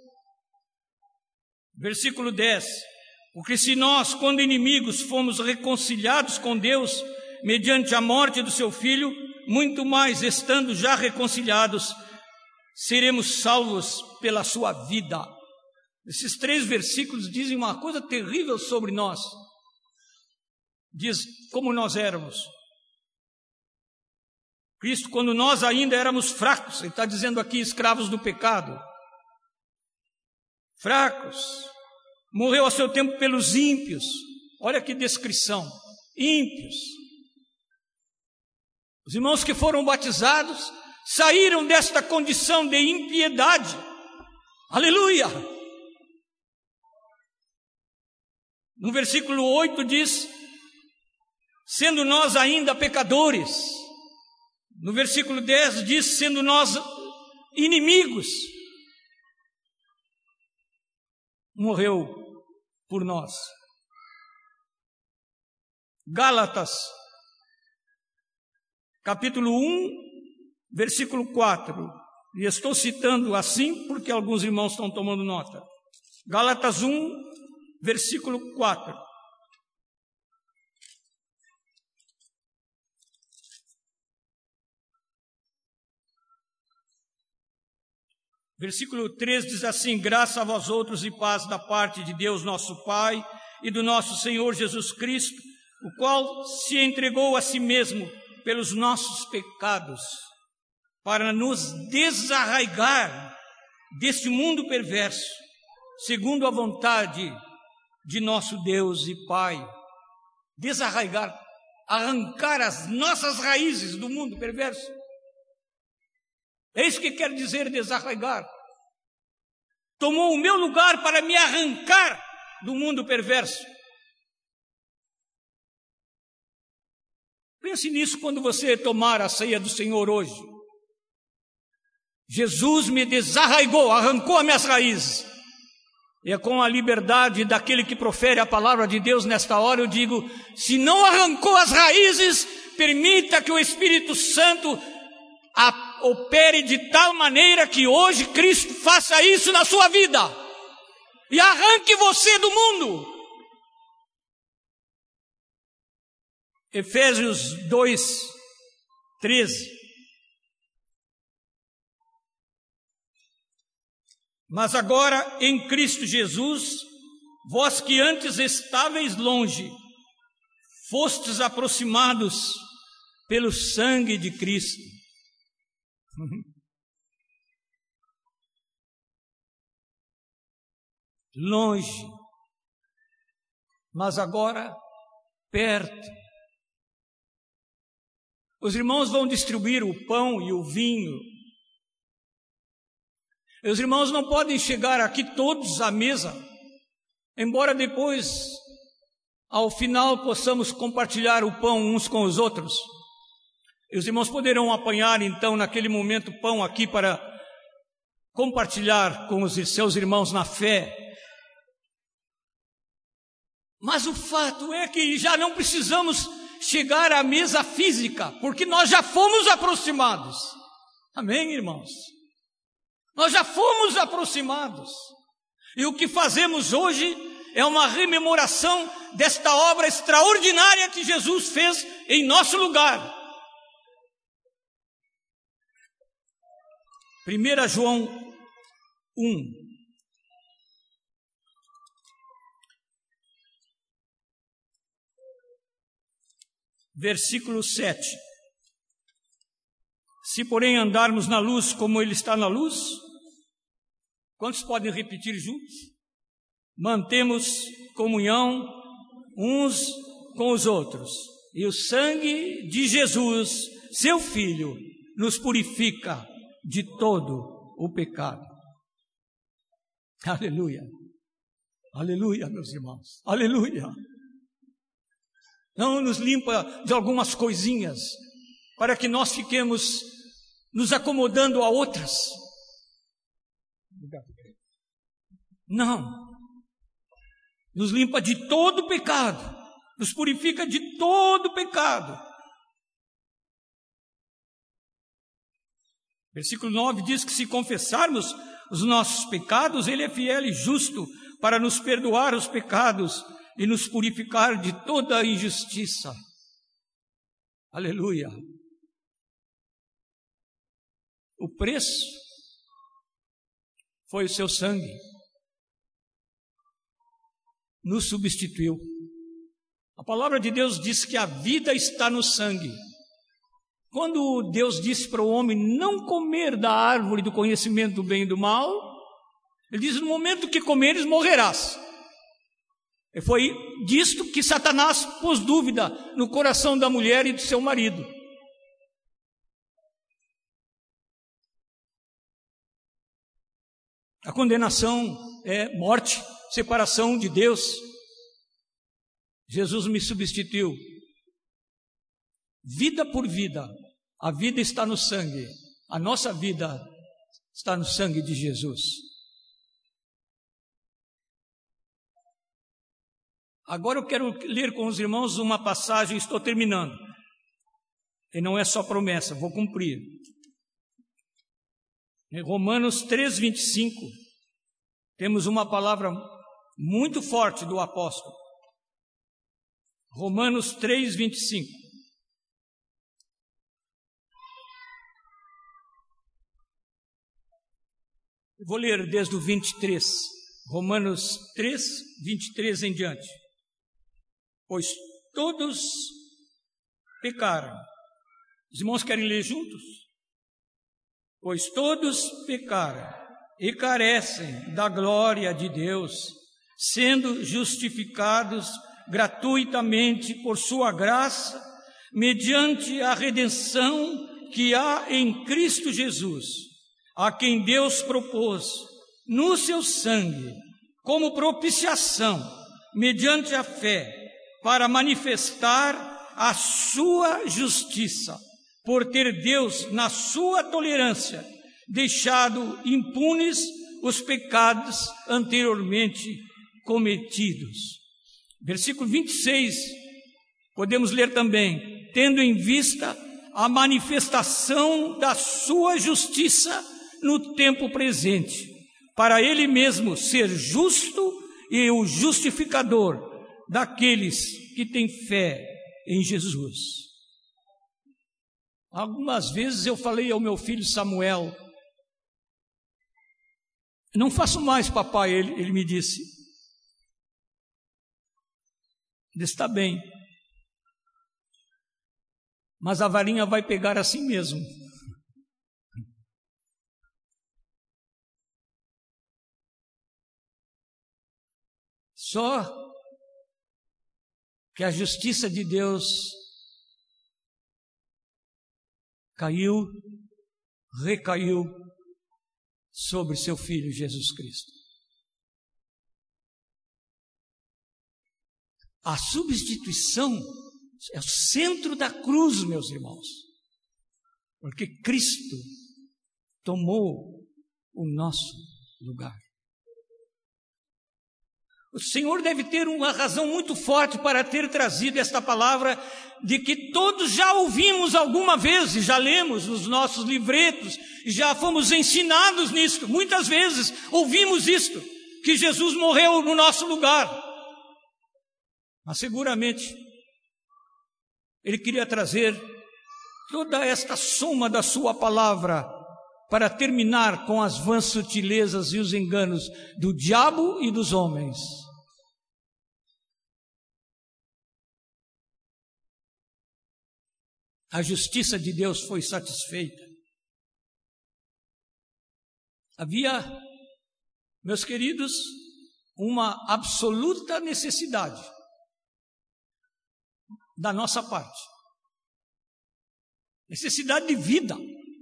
Versículo 10: porque se nós, quando inimigos, fomos reconciliados com Deus mediante a morte do seu Filho, muito mais, estando já reconciliados, seremos salvos pela sua vida. Esses 3 versículos dizem uma coisa terrível sobre nós. Diz como nós éramos. Cristo, quando nós ainda éramos fracos, ele está dizendo aqui, escravos do pecado, fracos, morreu a seu tempo pelos ímpios. Olha que descrição, ímpios. Os irmãos que foram batizados saíram desta condição de impiedade. Aleluia! No versículo 8 diz: sendo nós ainda pecadores. No versículo 10 diz: sendo nós inimigos, morreu por nós. Gálatas, capítulo 1, versículo 4. E estou citando assim porque alguns irmãos estão tomando nota. Gálatas 1, versículo 4. Versículo 3 diz assim: graça a vós outros e paz da parte de Deus nosso Pai e do nosso Senhor Jesus Cristo, o qual se entregou a si mesmo pelos nossos pecados, para nos desarraigar deste mundo perverso, segundo a vontade de nosso Deus e Pai. Desarraigar, arrancar as nossas raízes do mundo perverso. É isso que quer dizer desarraigar. Tomou o meu lugar para me arrancar do mundo perverso. Pense nisso quando você tomar a ceia do Senhor hoje. Jesus me desarraigou, arrancou as minhas raízes. E é com a liberdade daquele que profere a palavra de Deus nesta hora, eu digo: se não arrancou as raízes, permita que o Espírito Santo opere de tal maneira que hoje Cristo faça isso na sua vida e arranque você do mundo. Efésios 2:13. Mas agora em Cristo Jesus, vós que antes estáveis longe, fostes aproximados pelo sangue de Cristo. Longe, mas agora perto. Os irmãos vão distribuir o pão e o vinho. Os irmãos não podem chegar aqui todos à mesa, embora depois, ao final, possamos compartilhar o pão uns com os outros. E os irmãos poderão apanhar, então, naquele momento, pão aqui para compartilhar com os seus irmãos na fé. Mas o fato é que já não precisamos chegar à mesa física, porque nós já fomos aproximados. Amém, irmãos? Nós já fomos aproximados. E o que fazemos hoje é uma rememoração desta obra extraordinária que Jesus fez em nosso lugar. 1 João 1. Versículo 7. Se, porém, andarmos na luz como Ele está na luz, quantos podem repetir juntos? Mantemos comunhão uns com os outros, e o sangue de Jesus, seu Filho, nos purifica de todo o pecado. Aleluia, aleluia, meus irmãos, aleluia. Não nos limpa de algumas coisinhas, para que nós fiquemos nos acomodando a outras. Não. Nos limpa de todo pecado, nos purifica de todo pecado. Versículo 9 diz que se confessarmos os nossos pecados, Ele é fiel e justo para nos perdoar os pecados e nos purificar de toda a injustiça. Aleluia. O preço foi o seu sangue. Nos substituiu. A palavra de Deus diz que a vida está no sangue. Quando Deus disse para o homem não comer da árvore do conhecimento do bem e do mal, Ele diz: no momento que comeres, morrerás. E foi disto que Satanás pôs dúvida no coração da mulher e do seu marido. A condenação é morte, separação de Deus. Jesus me substituiu. Vida por vida. A vida está no sangue. A nossa vida está no sangue de Jesus. Agora eu quero ler com os irmãos uma passagem, estou terminando. E não é só promessa, vou cumprir. Em Romanos 3:25, temos uma palavra muito forte do apóstolo. Romanos 3:25. Eu vou ler desde o 23. Romanos 3:23 em diante. Pois todos pecaram. Os irmãos querem ler juntos? Pois todos pecaram e carecem da glória de Deus, sendo justificados gratuitamente por sua graça, mediante a redenção que há em Cristo Jesus, a quem Deus propôs no seu sangue, como propiciação, mediante a fé, para manifestar a sua justiça, por ter Deus, na sua tolerância, deixado impunes os pecados anteriormente cometidos. Versículo 26, podemos ler também: tendo em vista a manifestação da sua justiça no tempo presente, para Ele mesmo ser justo e o justificador daqueles que têm fé em Jesus. Algumas vezes eu falei ao meu filho Samuel: não faço mais, papai. Ele me disse: está bem. Mas a varinha vai pegar assim mesmo. Só que a justiça de Deus recaiu sobre seu Filho Jesus Cristo. A substituição é o centro da cruz, meus irmãos, porque Cristo tomou o nosso lugar. O Senhor deve ter uma razão muito forte para ter trazido esta palavra, de que todos já ouvimos alguma vez, e já lemos nos nossos livretos, e já fomos ensinados nisto. Muitas vezes ouvimos isto, que Jesus morreu no nosso lugar. Mas seguramente Ele queria trazer toda esta soma da sua palavra para terminar com as vãs sutilezas e os enganos do diabo e dos homens. A justiça de Deus foi satisfeita. Havia, meus queridos, uma absoluta necessidade da nossa parte. Necessidade de vida.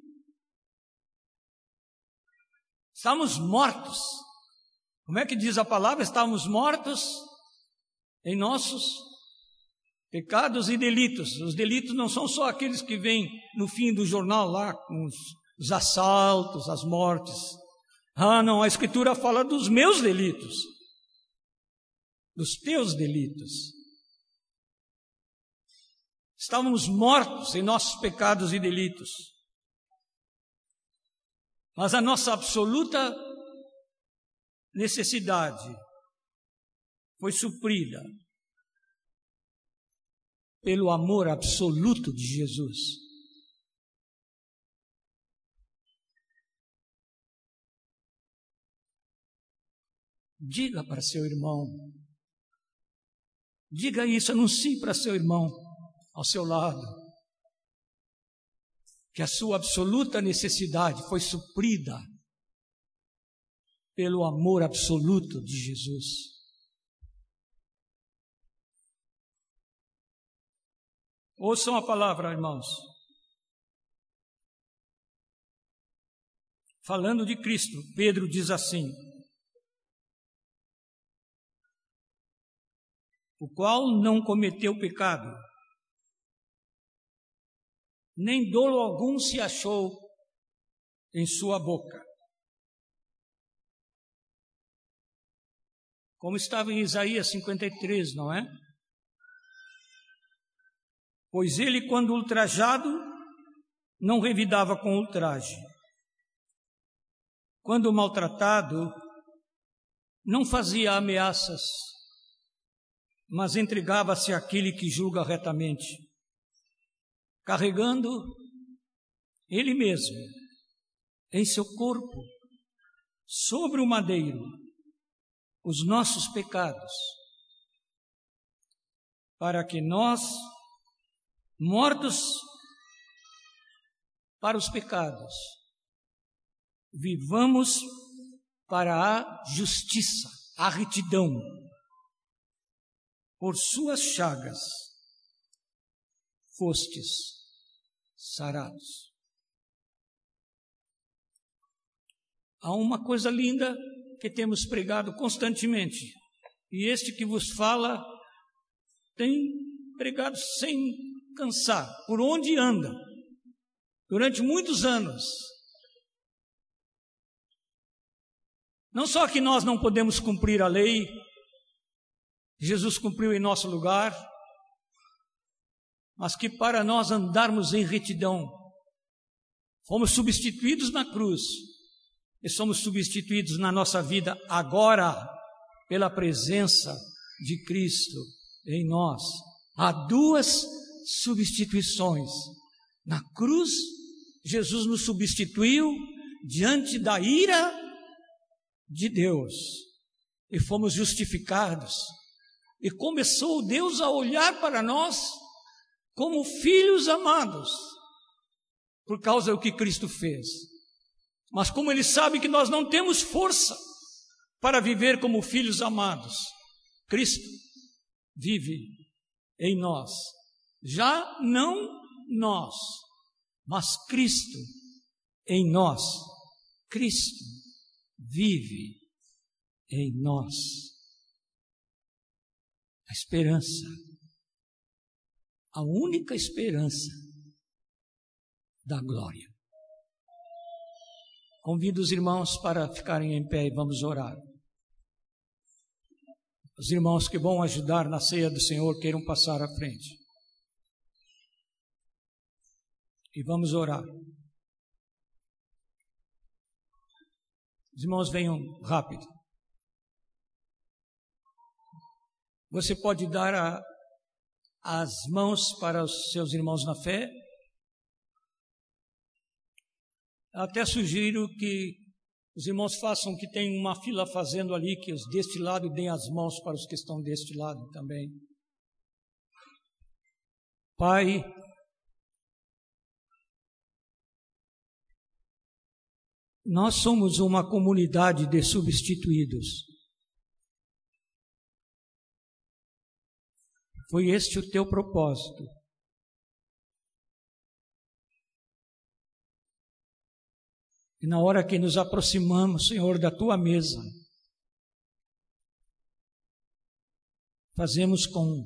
Estamos mortos. Como é que diz a palavra? Estamos mortos em nossos pecados e delitos. Os delitos não são só aqueles que vêm no fim do jornal lá, com os assaltos, as mortes. Ah, não, a Escritura fala dos meus delitos, dos teus delitos. Estávamos mortos em nossos pecados e delitos. Mas a nossa absoluta necessidade foi suprida pelo amor absoluto de Jesus. Diga para seu irmão, diga isso, anuncie para seu irmão ao seu lado, que a sua absoluta necessidade foi suprida pelo amor absoluto de Jesus. Ouçam a palavra, irmãos. Falando de Cristo, Pedro diz assim: o qual não cometeu pecado, nem dolo algum se achou em sua boca. Como estava em Isaías 53, não é? Pois ele, quando ultrajado, não revidava com ultraje. Quando maltratado, não fazia ameaças, mas entregava-se àquele que julga retamente, carregando ele mesmo em seu corpo, sobre o madeiro, os nossos pecados, para que nós, mortos para os pecados, vivamos para a justiça, a retidão. Por suas chagas fostes sarados. Há uma coisa linda que temos pregado constantemente, e este que vos fala tem pregado sem cansar, por onde anda, durante muitos anos. Não só que nós não podemos cumprir a lei, Jesus cumpriu em nosso lugar, mas que para nós andarmos em retidão, fomos substituídos na cruz, e somos substituídos na nossa vida agora, pela presença de Cristo em nós. Há duas substituições. Na cruz, Jesus nos substituiu diante da ira de Deus, e fomos justificados E começou Deus a olhar para nós como filhos amados, por causa do que Cristo fez. Mas como Ele sabe que nós não temos força para viver como filhos amados, Cristo vive em nós. Já não nós, mas Cristo em nós. Cristo vive em nós. A esperança, a única esperança da glória. Convido os irmãos para ficarem em pé e vamos orar. Os irmãos que vão ajudar na ceia do Senhor queiram passar à frente. E vamos orar. Os irmãos venham rápido. Você pode dar as mãos para os seus irmãos na fé. Até sugiro que os irmãos façam que tem uma fila fazendo ali, que os deste lado deem as mãos para os que estão deste lado também. Pai, nós somos uma comunidade de substituídos. Foi este o teu propósito. E na hora que nos aproximamos, Senhor, da tua mesa, fazemos com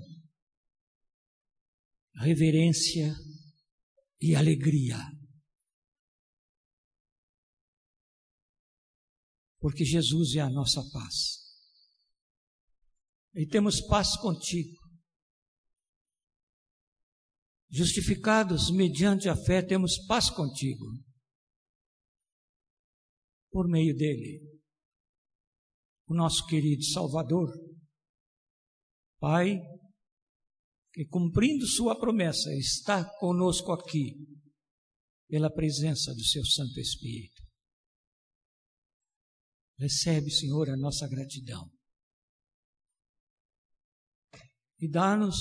reverência e alegria. Porque Jesus é a nossa paz. E temos paz contigo. Justificados mediante a fé, temos paz contigo. Por meio dele, o nosso querido Salvador, Pai, que cumprindo sua promessa, está conosco aqui, pela presença do seu Santo Espírito. Recebe, Senhor, a nossa gratidão. E dá-nos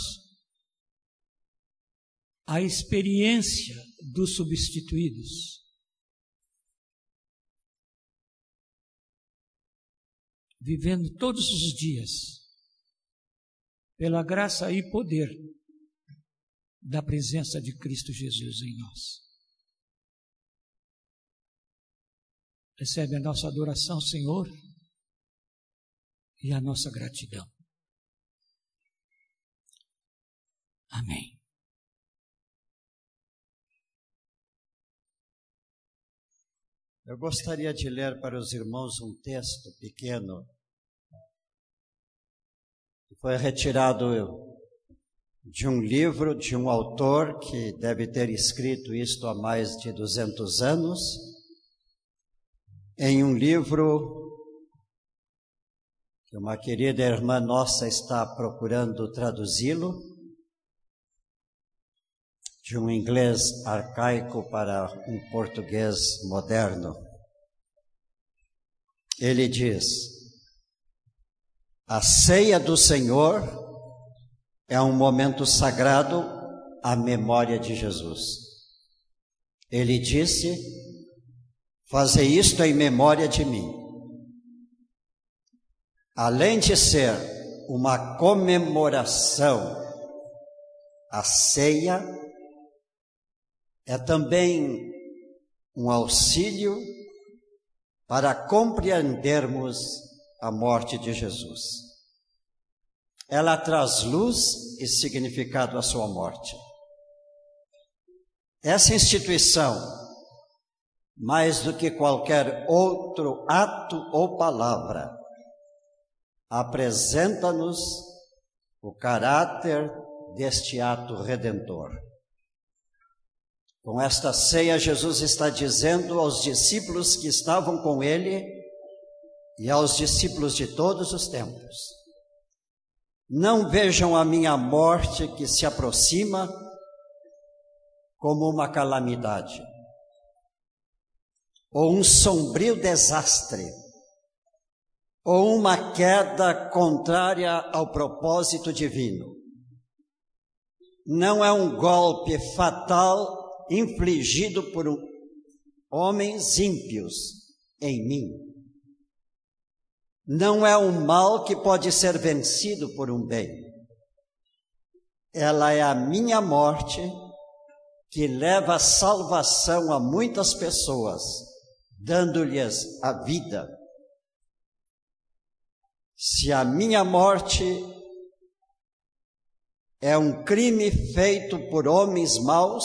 a experiência dos substituídos. Vivendo todos os dias, pela graça e poder da presença de Cristo Jesus em nós. Recebe a nossa adoração, Senhor, e a nossa gratidão. Amém. Eu gostaria de ler para os irmãos um texto pequeno que foi retirado de um livro de um autor que deve ter escrito isto há mais de 200 anos, em um livro que uma querida irmã nossa está procurando traduzi-lo, de um inglês arcaico para um português moderno. Ele diz: a ceia do Senhor é um momento sagrado à memória de Jesus. Ele disse: fazei isto em memória de mim. Além de ser uma comemoração, a ceia é também um auxílio para compreendermos a morte de Jesus. Ela traz luz e significado à sua morte. Essa instituição, mais do que qualquer outro ato ou palavra, apresenta-nos o caráter deste ato redentor. Com esta ceia, Jesus está dizendo aos discípulos que estavam com ele e aos discípulos de todos os tempos: não vejam a minha morte que se aproxima como uma calamidade ou um sombrio desastre, ou uma queda contrária ao propósito divino. Não é um golpe fatal infligido por homens ímpios em mim. Não é um mal que pode ser vencido por um bem. Ela é a minha morte que leva a salvação a muitas pessoas, dando-lhes a vida. Se a minha morte é um crime feito por homens maus,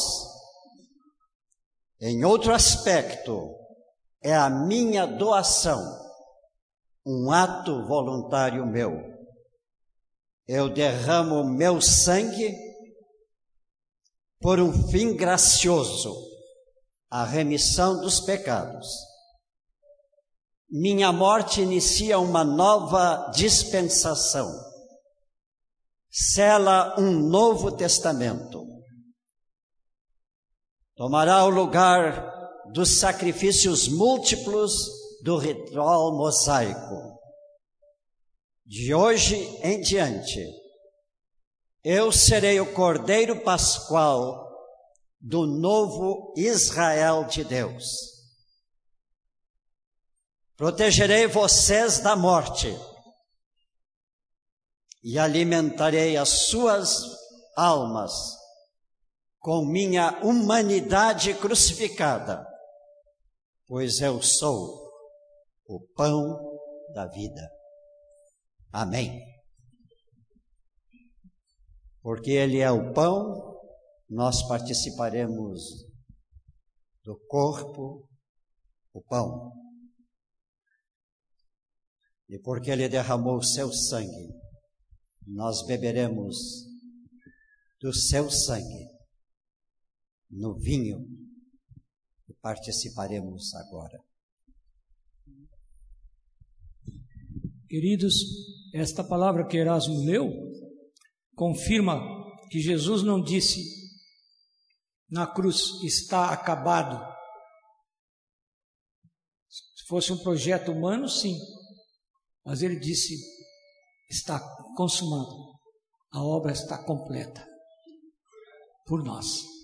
em outro aspecto, é a minha doação, um ato voluntário meu. Eu derramo meu sangue por um fim gracioso, a remissão dos pecados. Minha morte inicia uma nova dispensação, sela um novo testamento. Tomará o lugar dos sacrifícios múltiplos do ritual mosaico. De hoje em diante, eu serei o Cordeiro Pascual do novo Israel de Deus. Protegerei vocês da morte e alimentarei as suas almas com minha humanidade crucificada, pois eu sou o pão da vida. Amém. Porque Ele é o pão, nós participaremos do corpo, o pão. E porque Ele derramou o seu sangue, nós beberemos do seu sangue no vinho e participaremos agora. Queridos, esta palavra que Erasmo leu confirma que Jesus não disse na cruz, está acabado. Se fosse um projeto humano, sim. Mas ele disse, está consumado. A obra está completa por nós.